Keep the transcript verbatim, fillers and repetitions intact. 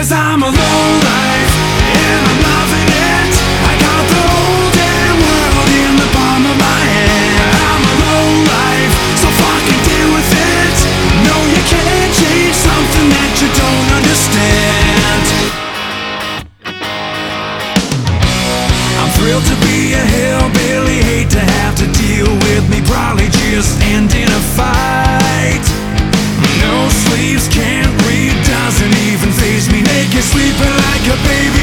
'cause I'm a lowlife and I'm loving it. I got the whole damn world in the palm of my hand. I'm a lowlife, so fucking deal with it. No, you can't change something that you don't understand. I'm thrilled to be a hillbilly, hate to have to deal with me probably just ending a fight. No sleeves, can't read, doesn't even faze me, naked sleeping like a baby